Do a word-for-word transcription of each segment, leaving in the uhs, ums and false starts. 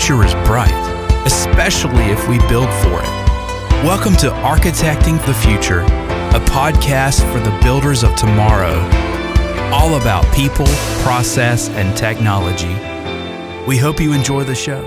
future is bright, especially if we build for it. Welcome to Architecting the Future, a podcast for the builders of tomorrow, all about people, process, and technology. We hope you enjoy the show.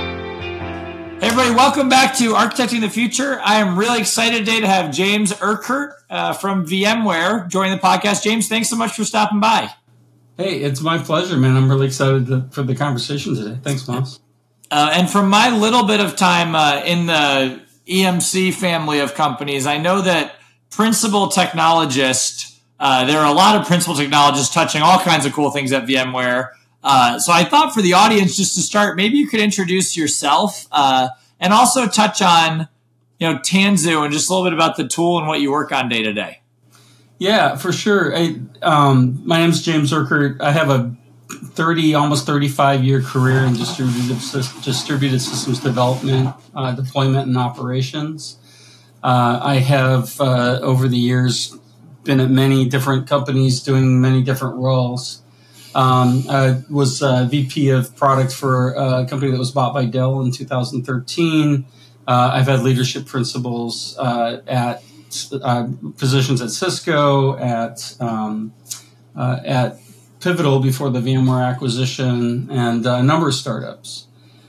Hey everybody, welcome back to Architecting the Future. I am really excited today to have James Urquhart uh, from VMware join the podcast. James, thanks so much for stopping by. Hey, it's my pleasure, man. I'm really excited to, for the conversation today. Thanks, Miles. Uh, and from my little bit of time uh, in the E M C family of companies, I know that principal technologist, uh, there are a lot of principal technologists touching all kinds of cool things at VMware. Uh, so I thought for the audience, just to start, maybe you could introduce yourself uh, and also touch on, you know, Tanzu and just a little bit about the tool and what you work on day to day. Yeah, for sure. I, um, my name is James Urquhart. I have a thirty, almost thirty-five year career in distributed distributed systems development, uh, deployment, and operations. Uh, I have uh, over the years been at many different companies doing many different roles. Um, I was uh, V P of product for a company that was bought by Dell in two thousand thirteen. Uh, I've had leadership principles uh, at uh, positions at Cisco, at um, uh, at Pivotal before the VMware acquisition, and a number of startups.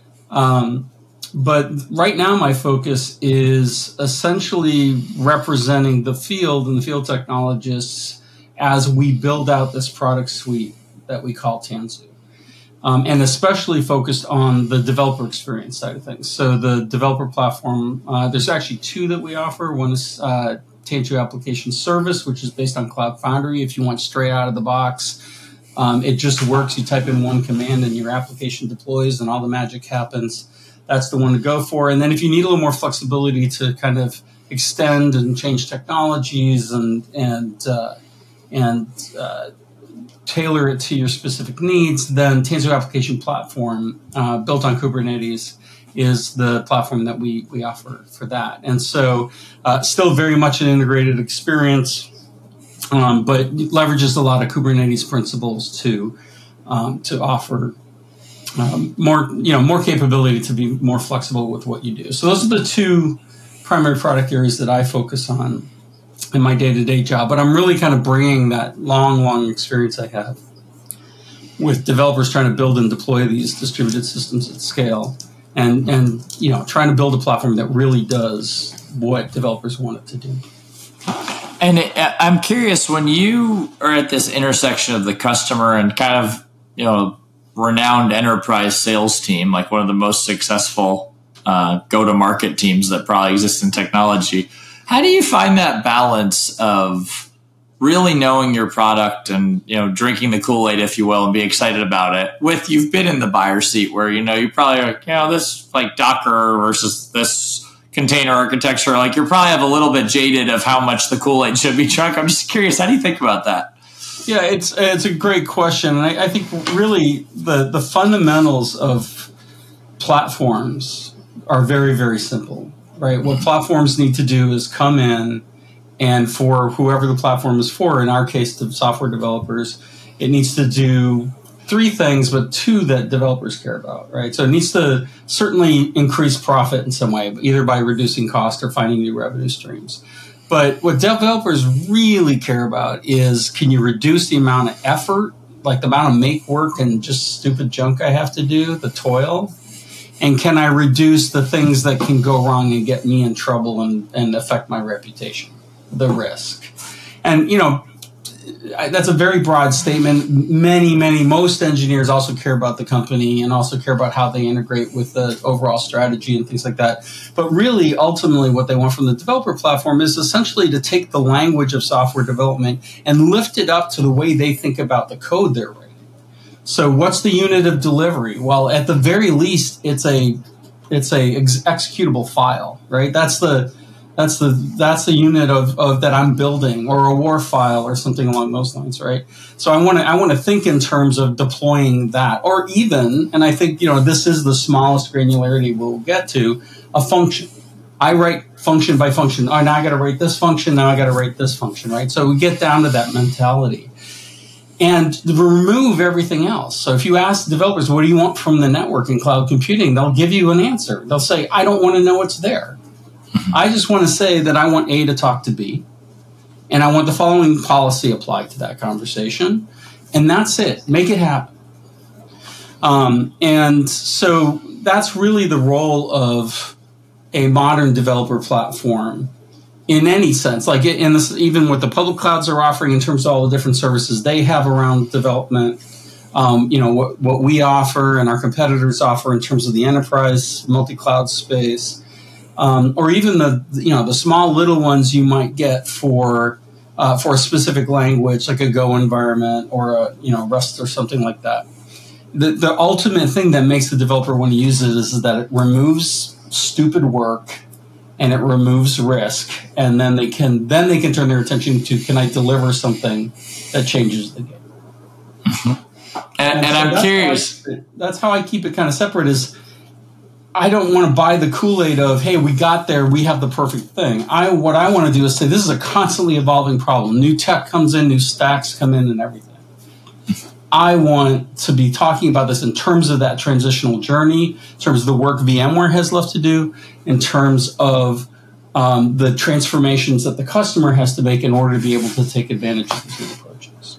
Um, but right now, my focus is essentially representing the field and the field technologists as we build out this product suite that we call Tanzu. Um, and especially focused on the developer experience side of things. So the developer platform, uh, there's actually two that we offer. One is uh, Tanzu Application Service, which is based on Cloud Foundry. If you want straight out of the box, um, it just works. You type in one command and your application deploys and all the magic happens. That's the one to go for. And then if you need a little more flexibility to kind of extend and change technologies and, and, uh, and, uh, tailor it to your specific needs, then Tanzu Application Platform, uh, built on Kubernetes, is the platform that we we offer for that. And so uh, still very much an integrated experience, um, but leverages a lot of Kubernetes principles to um, to offer um, more you know more capability to be more flexible with what you do. So those are the two primary product areas that I focus on in my day-to-day job, but I'm really kind of bringing that long, long experience I have with developers trying to build and deploy these distributed systems at scale, and and you know trying to build a platform that really does what developers want it to do. And it, I'm curious, when you are at this intersection of the customer and kind of you know renowned enterprise sales team, like one of the most successful uh, go-to-market teams that probably exists in technology. How do you find that balance of really knowing your product and, you know, drinking the Kool-Aid, if you will, and be excited about it with you've been in the buyer seat where, you know, you probably are, you know, this like Docker versus this container architecture, like you're probably have a little bit jaded of how much the Kool-Aid should be drunk. I'm just curious, how do you think about that? Yeah, it's it's a great question. And I, I think really the, the fundamentals of platforms are very, very simple. Right. What platforms need to do is come in, and for whoever the platform is for, in our case, the software developers, it needs to do three things, but two that developers care about. Right. So it needs to certainly increase profit in some way, either by reducing cost or finding new revenue streams. But what developers really care about is, can you reduce the amount of effort, like the amount of make work and just stupid junk I have to do, the toil? And can I reduce the things that can go wrong and get me in trouble and, and affect my reputation, the risk? And, you know, that's a very broad statement. Many, many, most engineers also care about the company and also care about how they integrate with the overall strategy and things like that. But really, ultimately, what they want from the developer platform is essentially to take the language of software development and lift it up to the way they think about the code they're writing. So what's the unit of delivery? Well, at the very least, it's a it's a ex- executable file, right? That's the that's the that's the unit of, of that I'm building, or a war file or something along those lines, right? So I want to I want to think in terms of deploying that, or even, and I think you know this is the smallest granularity we'll get to, a function. I write function by function. Oh, now I got to write this function. Now I got to write this function, right? So we get down to that mentality. and remove everything else. So if you ask developers, what do you want from the network in cloud computing? They'll give you an answer. They'll say, I don't want to know what's there. I just want to say that I want A to talk to B, and I want the following policy applied to that conversation, and that's it. Make it happen. Um, and so that's really the role of a modern developer platform in any sense. Like in this, even what the public clouds are offering in terms of all the different services they have around development, um, you know, what, what we offer and our competitors offer in terms of the enterprise multi-cloud space. Um, or even the you know the small little ones you might get for uh, for a specific language like a Go environment or a you know Rust or something like that. The the ultimate thing that makes the developer want to use it is, is that it removes stupid work and it removes risk, and then they can then they can turn their attention to, can I deliver something that changes the game? Mm-hmm. And, and, and so I'm that's curious. How I, that's how I keep it kind of separate. Is I don't want to buy the Kool-Aid of, hey, we got there, we have the perfect thing. I what I want to do is say, this is a constantly evolving problem. New tech comes in, new stacks come in, and everything. I want to be talking about this in terms of that transitional journey, in terms of the work VMware has left to do, in terms of um, the transformations that the customer has to make in order to be able to take advantage of these new approaches.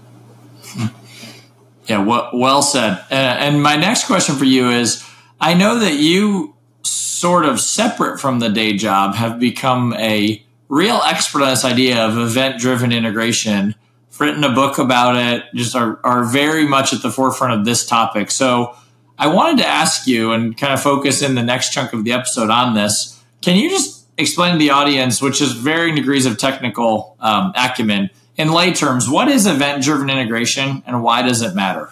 Yeah, well, well said. Uh, and my next question for you is, I know that you, sort of separate from the day job, have become a real expert on this idea of event-driven integration, written a book about it, just are, are very much at the forefront of this topic. So I wanted to ask you, and kind of focus in the next chunk of the episode on this, can you just explain to the audience, which is varying degrees of technical um, acumen, in lay terms, what is event-driven integration and why does it matter?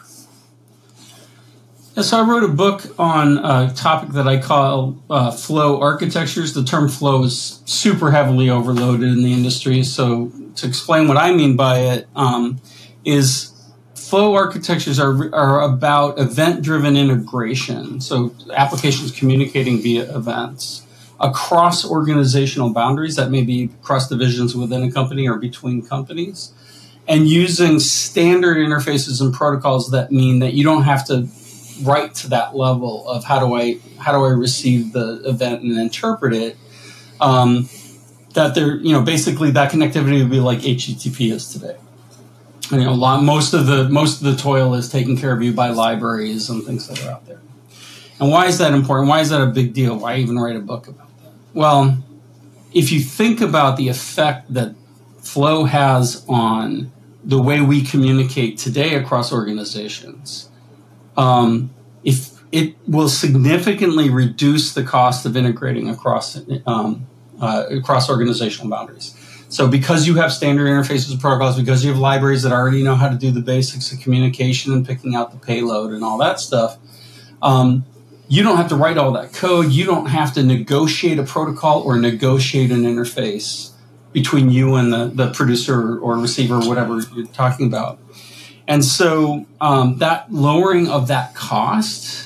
Yeah, so I wrote a book on a topic that I call uh, flow architectures. The term flow is super heavily overloaded in the industry. So to explain what I mean by it, um, is flow architectures are, are about event-driven integration. So applications communicating via events across organizational boundaries, that may be across divisions within a company or between companies, and using standard interfaces and protocols that mean that you don't have to right to that level of how do I how do I receive the event and interpret it. Um, that there, you know, basically that connectivity would be like H T T P is today. And, you know, a lot, most of the most of the toil is taken care of you by libraries and things that are out there. And why is that important? Why is that a big deal? Why even write a book about that? Well, if you think about the effect that flow has on the way we communicate today across organizations, Um, if it will significantly reduce the cost of integrating across um, uh, across organizational boundaries. So because you have standard interfaces and protocols, because you have libraries that already know how to do the basics of communication and picking out the payload and all that stuff, um, you don't have to write all that code. You don't have to negotiate a protocol or negotiate an interface between you and the, the producer or receiver or whatever you're talking about. And so um, that lowering of that cost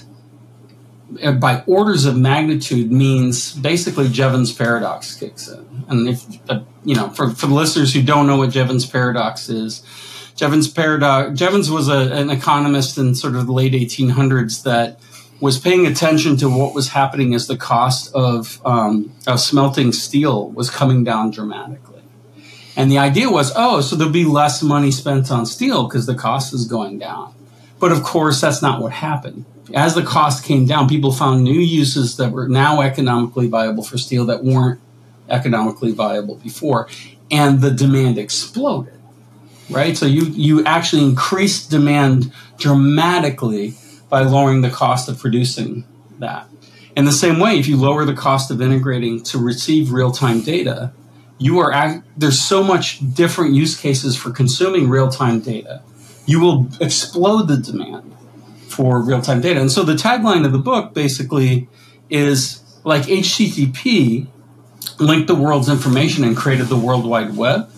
uh, by orders of magnitude means basically Jevons paradox kicks in. And if uh, you know, for, for the listeners who don't know what Jevons paradox is, Jevons paradox. Jevons was a, an economist in sort of the late eighteen hundreds that was paying attention to what was happening as the cost of um, of smelting steel was coming down dramatically. And the idea was, oh, so there'll be less money spent on steel because the cost is going down. But of course, that's not what happened. As the cost came down, people found new uses that were now economically viable for steel that weren't economically viable before. And the demand exploded, right? So you, you actually increased demand dramatically by lowering the cost of producing that. In the same way, if you lower the cost of integrating to receive real-time data, You are there's so much different use cases for consuming real-time data. You will explode the demand for real-time data. And so the tagline of the book basically is, like H T T P linked the world's information and created the World Wide Web,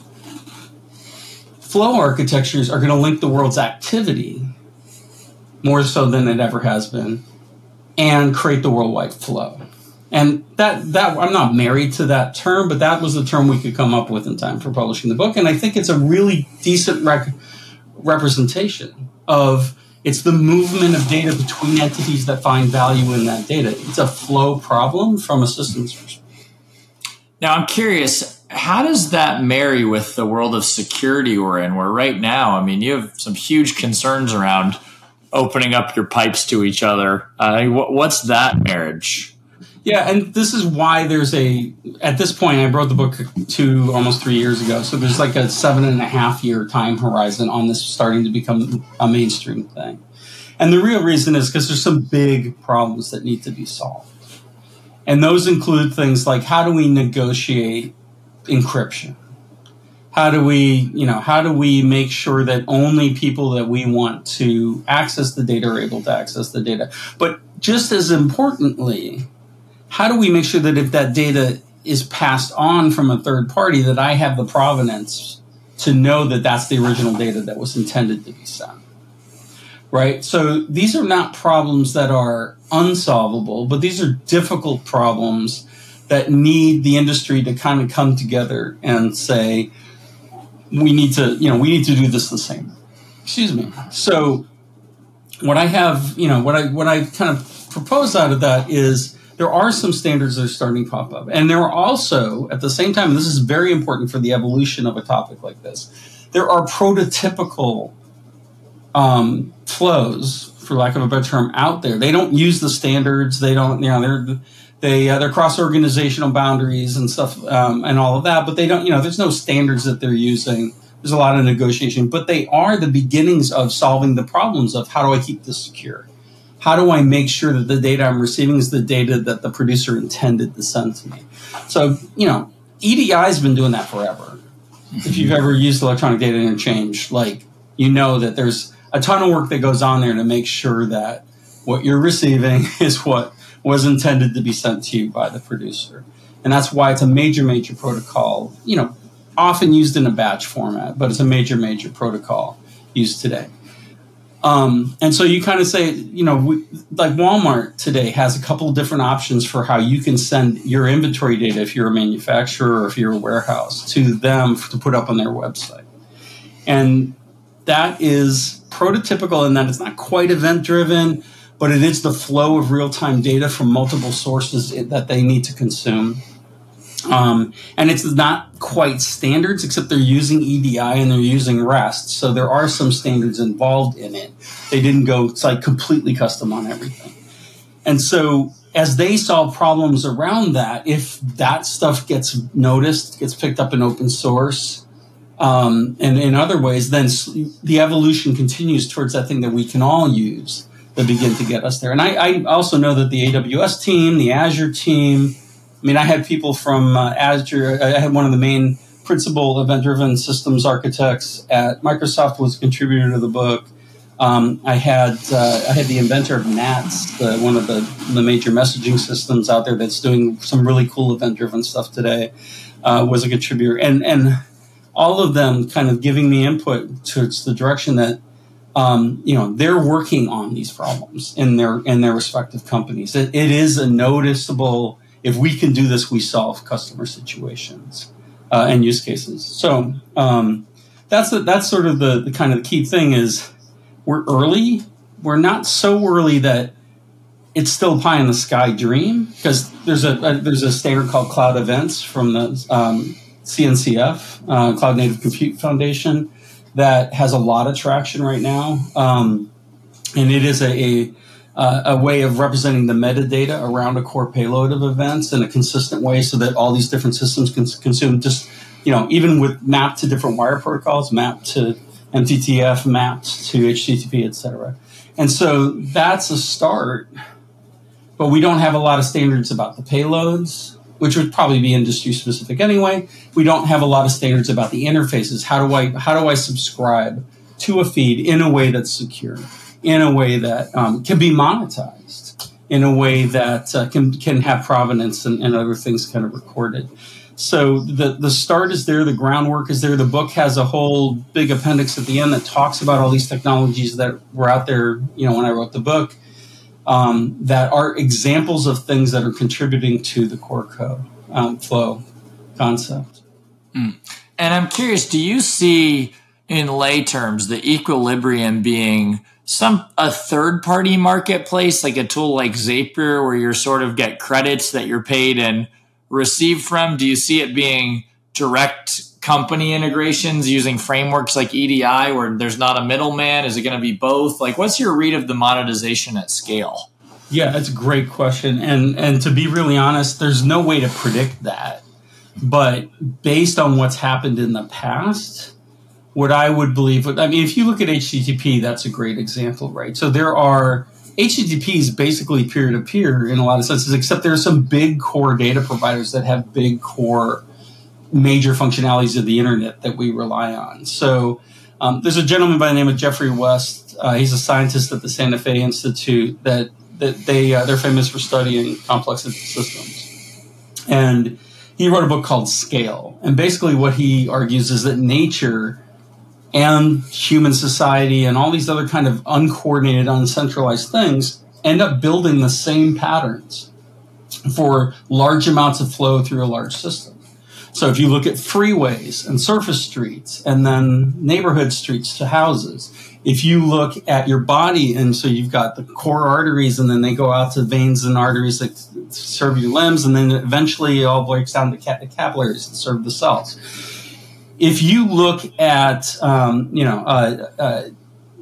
flow architectures are going to link the world's activity more so than it ever has been and create the worldwide flow. And that, that I'm not married to that term, but that was the term we could come up with in time for publishing the book. And I think it's a really decent rec- representation of it's the movement of data between entities that find value in that data. It's a flow problem from a systems perspective. Now, I'm curious, how does that marry with the world of security we're in, where right now, I mean, you have some huge concerns around opening up your pipes to each other. Uh, what's that marriage? Yeah, and this is why there's a, at this point, I wrote the book two, almost three years ago, so there's like a seven and a half year time horizon on this starting to become a mainstream thing. And the real reason is because there's some big problems that need to be solved. And those include things like, how do we negotiate encryption? How do we, you know, how do we make sure that only people that we want to access the data are able to access the data? But just as importantly, how do we make sure that if that data is passed on from a third party, that I have the provenance to know that that's the original data that was intended to be sent? Right? So these are not problems that are unsolvable, but these are difficult problems that need the industry to kind of come together and say, we need to, you know, we need to do this the same. Excuse me. So what I have, you know, what I what I kind of propose out of that is there are some standards that are starting to pop up. And there are also, at the same time, and this is very important for the evolution of a topic like this, there are prototypical um, flows, for lack of a better term, out there. They don't use the standards. They don't, you know, they're they uh, they're cross organizational boundaries and stuff um, and all of that. But they don't, you know, there's no standards that they're using. There's a lot of negotiation, but they are the beginnings of solving the problems of how do I keep this secure? How do I make sure that the data I'm receiving is the data that the producer intended to send to me? So, you know, E D I has been doing that forever. If you've ever used electronic data interchange, like, you know that there's a ton of work that goes on there to make sure that what you're receiving is what was intended to be sent to you by the producer. And that's why it's a major, major protocol, you know, often used in a batch format, but it's a major, major protocol used today. Um, and so you kind of say, you know, we, like Walmart today has a couple of different options for how you can send your inventory data if you're a manufacturer or if you're a warehouse to them to put up on their website. And that is prototypical in that it's not quite event-driven, but it is the flow of real-time data from multiple sources that they need to consume. Um, and it's not quite standards, except they're using E D I and they're using REST. So there are some standards involved in it. They didn't go it's like completely custom on everything. And so as they solve problems around that, if that stuff gets noticed, gets picked up in open source, um, and in other ways, then the evolution continues towards that thing that we can all use that begin to get us there. And I, I also know that the A W S team, the Azure team, I mean, I had people from uh, Azure. I had one of the main principal event-driven systems architects at Microsoft was a contributor to the book. Um, I had uh, I had the inventor of Nats, the, one of the, the major messaging systems out there that's doing some really cool event-driven stuff today, uh, was a contributor. And and all of them kind of giving me input towards the direction that, um, you know, they're working on these problems in their in their respective companies. It, it is a noticeable... If we can do this, we solve customer situations uh, and use cases. So um, that's a, that's sort of the, the kind of the key thing is we're early. We're not so early that it's still pie in the sky dream, because there's a, a there's a standard called Cloud Events from the um, C N C F, uh, Cloud Native Compute Foundation, that has a lot of traction right now, um, and it is a, a Uh, a way of representing the metadata around a core payload of events in a consistent way so that all these different systems can consume just, you know, even with mapped to different wire protocols, mapped to M T T F, mapped to H T T P, et cetera. And so that's a start, but we don't have a lot of standards about the payloads, which would probably be industry specific anyway. We don't have a lot of standards about the interfaces. How do I, how do I subscribe to a feed in a way that's secure? In a way that um, can be monetized, in a way that uh, can can have provenance and, and other things kind of recorded. So the, the start is there, the groundwork is there. The book has a whole big appendix at the end that talks about all these technologies that were out there, you know, when I wrote the book, um, that are examples of things that are contributing to the core code um, flow concept. Mm. And I'm curious, do you see in lay terms, the equilibrium being some a third party marketplace, like a tool like Zapier, where you sort of get credits that you're paid and receive from? Do you see it being direct company integrations using frameworks like E D I where there's not a middleman? Is it going to be both? Like, what's your read of the monetization at scale? Yeah, that's a great question. And and to be really honest, there's no way to predict that. But based on what's happened in the past, what I would believe, I mean, if you look at H T T P, that's a great example, right? So there are, H T T P is basically peer-to-peer in a lot of senses, except there are some big core data providers that have big core major functionalities of the internet that we rely on. So um, there's a gentleman by the name of Jeffrey West. Uh, he's a scientist at the Santa Fe Institute that that they uh, they're famous for studying complex systems, and he wrote a book called Scale. And basically what he argues is that nature and human society and all these other kind of uncoordinated, uncentralized things end up building the same patterns for large amounts of flow through a large system. So if you look at freeways and surface streets and then neighborhood streets to houses, if you look at your body, and so you've got the core arteries, and then they go out to veins and arteries that serve your limbs, and then eventually it all breaks down to capillaries that serve the cells. If you look at, um, you know, uh, uh,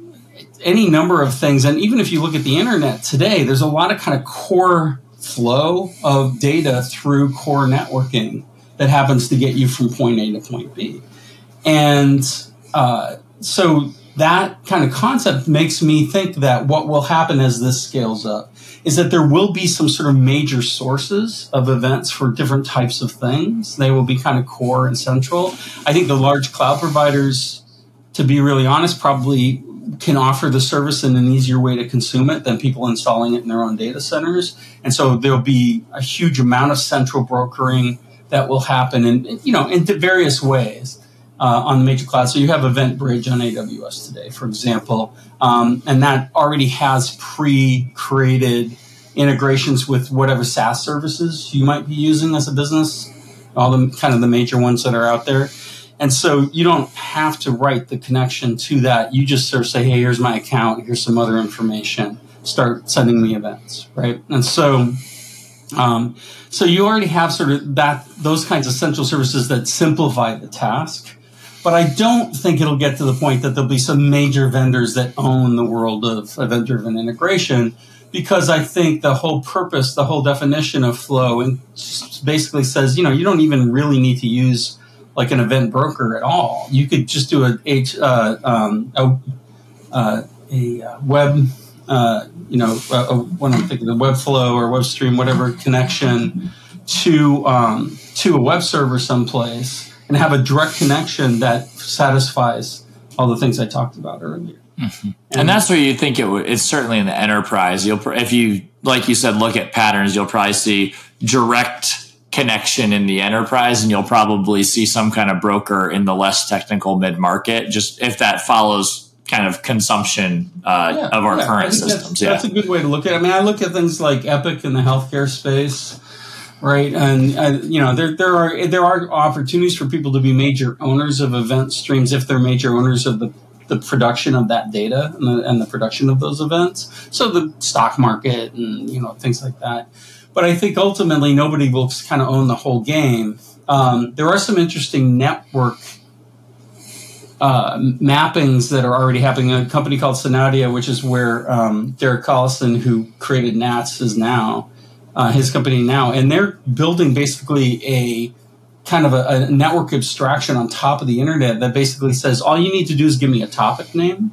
any number of things, and even if you look at the internet today, there's a lot of kind of core flow of data through core networking that happens to get you from point A to point B. And uh, so that kind of concept makes me think that what will happen as this scales up is that there will be some sort of major sources of events for different types of things. They will be kind of core and central. I think the large cloud providers, to be really honest, probably can offer the service in an easier way to consume it than people installing it in their own data centers. And so there'll be a huge amount of central brokering that will happen in, you know, in various ways. Uh, on the major clouds. So you have EventBridge on A W S today, for example, um, and that already has pre-created integrations with whatever SaaS services you might be using as a business, all the kind of the major ones that are out there. And so you don't have to write the connection to that. You just sort of say, hey, here's my account, here's some other information, start sending me events, right? And so um, so you already have sort of that those kinds of central services that simplify the task. But I don't think it'll get to the point that there'll be some major vendors that own the world of event-driven integration, because I think the whole purpose, the whole definition of flow, and basically says, you know, you don't even really need to use like an event broker at all. You could just do a uh, um, a, uh, a web, uh, you know, a, a, what I'm thinking, the Webflow or WebStream, whatever connection to um, to a web server someplace, and have a direct connection that satisfies all the things I talked about earlier. Mm-hmm. And, and that's where you think it would, it's certainly in the enterprise. You'll, if you, like you said, look at patterns, you'll probably see direct connection in the enterprise, and you'll probably see some kind of broker in the less technical mid-market, just if that follows kind of consumption uh, yeah, of our yeah, current systems. That's, yeah. that's a good way to look at it. I mean, I look at things like Epic in the healthcare space. Right, and uh, you know there there are there are opportunities for people to be major owners of event streams if they're major owners of the, the production of that data and the, and the production of those events. So the stock market and you know things like that. But I think ultimately nobody will kind of own the whole game. Um, there are some interesting network uh, mappings that are already happening. A company called Synadia, which is where um, Derek Collison, who created Nats, is now. Uh, his company now, and they're building basically a kind of a, a network abstraction on top of the internet that basically says all you need to do is give me a topic name,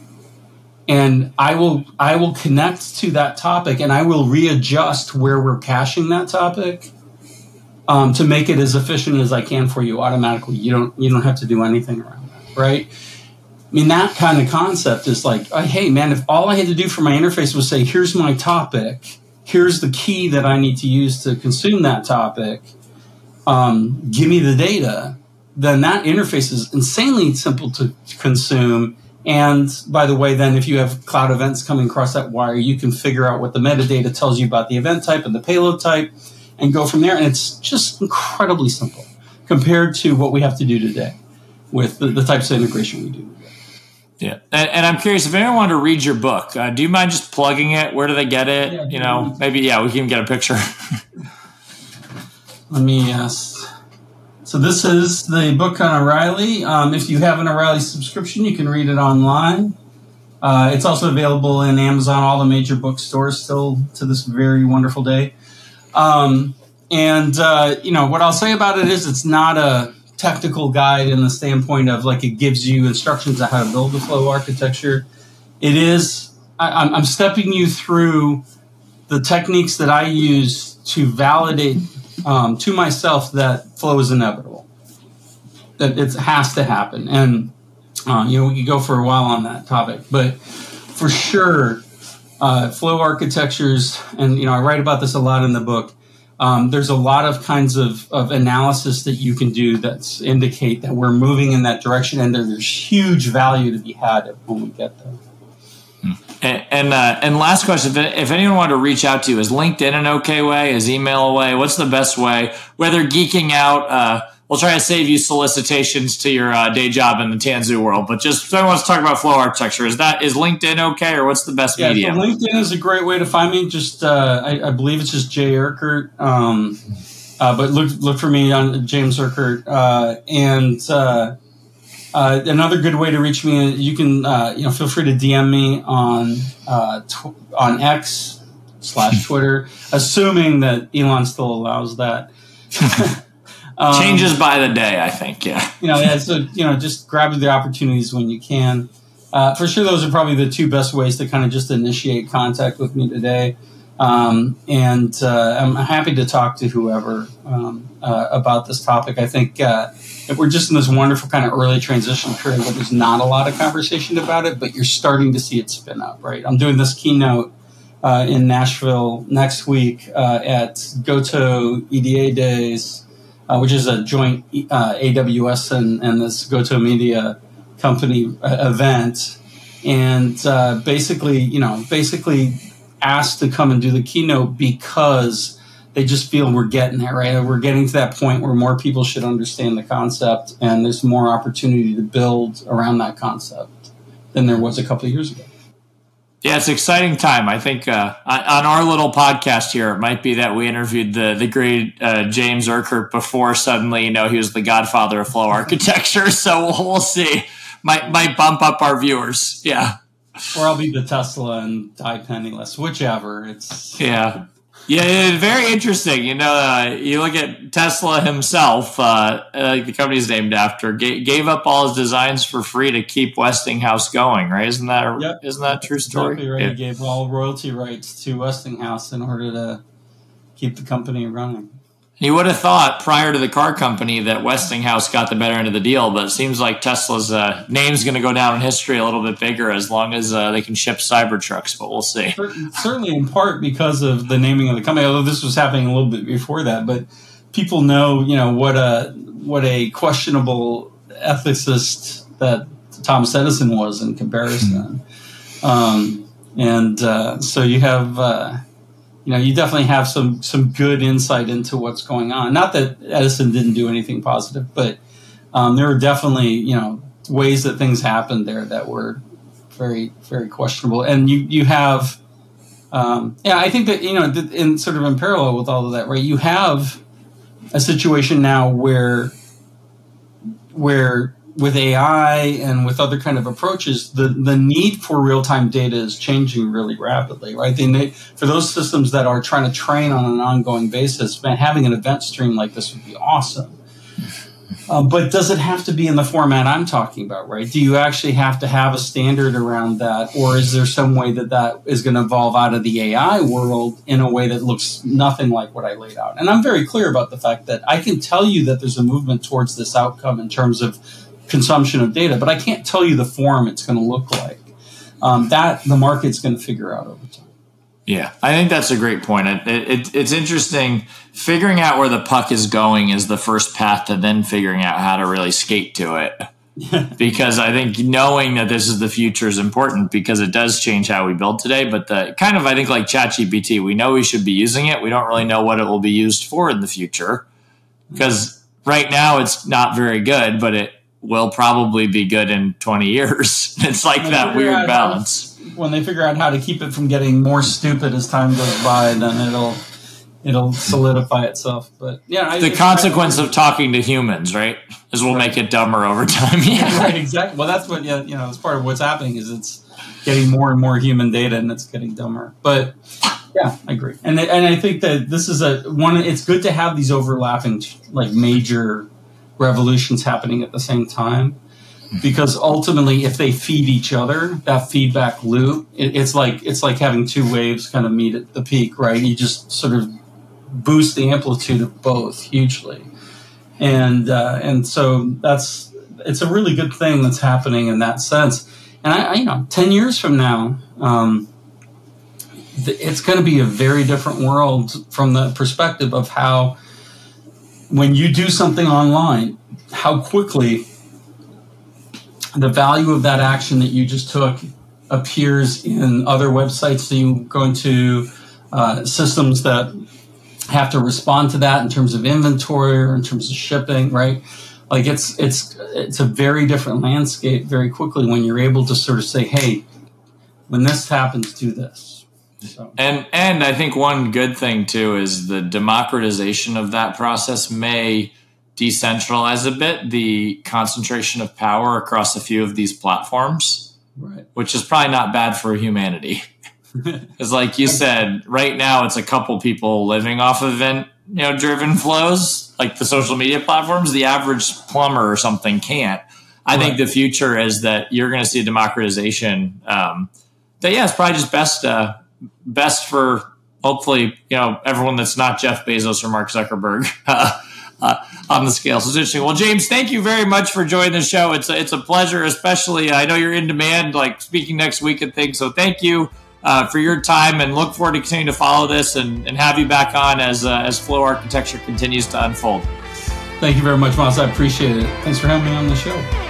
and I will I will connect to that topic, and I will readjust where we're caching that topic um, to make it as efficient as I can for you automatically. You don't you don't have to do anything around that, right? I mean, that kind of concept is like, oh, hey man, if all I had to do for my interface was say, here's my topic. Here's the key that I need to use to consume that topic. Um, give me the data. Then that interface is insanely simple to consume. And by the way, then if you have cloud events coming across that wire, you can figure out what the metadata tells you about the event type and the payload type and go from there. And it's just incredibly simple compared to what we have to do today. with the, the types of integration we do. Yeah, and, and I'm curious if anyone wanted to read your book. Uh, do you mind just plugging it? Where do they get it? Yeah, you know, maybe yeah, we can get a picture. Let me yes. So this is the book on O'Reilly. Um, if you have an O'Reilly subscription, you can read it online. Uh, it's also available in Amazon, all the major bookstores, still to this very wonderful day. Um, and uh, you know what I'll say about it is, it's not a technical guide in the standpoint of like it gives you instructions on how to build the flow architecture. It is, I, I'm, I'm stepping you through the techniques that I use to validate um, to myself that flow is inevitable, that it has to happen. And, uh, you know, we could go for a while on that topic, but for sure, uh, flow architectures, and, you know, I write about this a lot in the book. Um, there's a lot of kinds of, of analysis that you can do that indicate that we're moving in that direction, and there, there's huge value to be had when we get there. And and, uh, and last question: if, if anyone wanted to reach out to you, is LinkedIn an okay way? Is email a way? What's the best way? Whether geeking out, uh, we'll try to save you solicitations to your uh, day job in the Tanzu world. But just if anyone wants to talk about flow architecture, is that is LinkedIn okay, or what's the best yeah, medium? So LinkedIn is a great way to find me. Just uh, I, I believe it's just Jay Urquhart, um, uh, but look look for me on James Urquhart. Uh, and uh, uh, another good way to reach me, you can uh, you know feel free to D M me on uh, tw- on X slash Twitter, assuming that Elon still allows that. Um, Changes by the day, I think. Yeah. You know, yeah, so, you know, just grab the opportunities when you can. Uh, for sure, those are probably the two best ways to kind of just initiate contact with me today. Um, and uh, I'm happy to talk to whoever um, uh, about this topic. I think uh, we're just in this wonderful kind of early transition period where there's not a lot of conversation about it, but you're starting to see it spin up, right? I'm doing this keynote uh, in Nashville next week uh, at Goto E D A Days. Uh, which is a joint uh, A W S and, and this Goto Media company uh, event, and uh, basically, you know, basically asked to come and do the keynote because they just feel we're getting there, right? We're getting to that point where more people should understand the concept, and there's more opportunity to build around that concept than there was a couple of years ago. Yeah, it's an exciting time. I think uh, on our little podcast here, it might be that we interviewed the the great uh, James Urquhart before suddenly, you know, he was the godfather of flow architecture. So we'll, we'll see. Might might bump up our viewers. Yeah. Or I'll be the Tesla and die penniless, whichever. It's yeah. Yeah, it's very interesting. You know, uh, you look at Tesla himself, uh, like the company's named after, g- gave up all his designs for free to keep Westinghouse going, right? Isn't that a, yep. isn't that a true story? Exactly right. Yeah. He gave all royalty rights to Westinghouse in order to keep the company running. You would have thought prior to the car company that Westinghouse got the better end of the deal, but it seems like Tesla's uh, name's going to go down in history a little bit bigger as long as uh, they can ship Cybertrucks, but we'll see. Certainly in part because of the naming of the company, although this was happening a little bit before that, but people know, you know, what a what a questionable ethicist that Thomas Edison was in comparison. Mm-hmm. Um, and uh, so you have... Uh, You know, you definitely have some some good insight into what's going on. Not that Edison didn't do anything positive, but um, there were definitely, you know, ways that things happened there that were very, very questionable. And you you have, um, yeah, I think that, you know, in sort of in parallel with all of that, right? You have a situation now where where with A I and with other kind of approaches, the, the need for real-time data is changing really rapidly, right? They need, for those systems that are trying to train on an ongoing basis, man, having an event stream like this would be awesome. Um, but does it have to be in the format I'm talking about, right? Do you actually have to have a standard around that? Or is there some way that that is going to evolve out of the A I world in a way that looks nothing like what I laid out? And I'm very clear about the fact that I can tell you that there's a movement towards this outcome in terms of consumption of data, but I can't tell you the form it's going to look like. Um, that the market's going to figure out over time. Yeah, I think that's a great point. It, it, it's interesting. Figuring out where the puck is going is the first path to then figuring out how to really skate to it. Because I think knowing that this is the future is important because it does change how we build today. But the kind of, I think like ChatGPT, we know we should be using it. We don't really know what it will be used for in the future because right now it's not very good, but it will probably be good in twenty years. It's like When that they figure weird out balance. how- When they figure out how to keep it from getting more stupid as time goes by, then it'll it'll solidify itself. But yeah, I, The it's- consequence of talking to humans, right, is we'll make it dumber over time. Yeah. right, exactly. Well, that's what yeah, you know. It's part of what's happening is it's getting more and more human data, and it's getting dumber. But yeah, I agree, and and I think that this is a one. It's good to have these overlapping like major revolutions happening at the same time, because ultimately, if they feed each other, that feedback loop, it, it's like it's like having two waves kind of meet at the peak, right? You just sort of boost the amplitude of both hugely, and uh, and so that's it's a really good thing that's happening in that sense. And I, I you know, ten years from now, um, th- it's going to be a very different world from the perspective of how, when you do something online, how quickly the value of that action that you just took appears in other websites that you go into, uh, systems that have to respond to that in terms of inventory or in terms of shipping, right? Like it's it's it's a very different landscape very quickly when you're able to sort of say, hey, when this happens, do this. So. And and I think one good thing too is the democratization of that process may decentralize a bit the concentration of power across a few of these platforms, right? Which is probably not bad for humanity. Because like you said, right now it's a couple people living off of event, you know, driven flows, like the social media platforms. The average plumber or something can't. I right. think the future is that you're going to see democratization. Um, that yeah, it's probably just best uh, best for hopefully, you know, everyone that's not Jeff Bezos or Mark Zuckerberg uh, uh, on the scale. So it's interesting. Well, James, thank you very much for joining the show. It's a, it's a pleasure, especially I know you're in demand, like speaking next week and things. So thank you. Uh, for your time, and look forward to continuing to follow this and, and have you back on as uh, as Flow Architecture continues to unfold. Thank you very much, Moss. I appreciate it. Thanks for having me on the show.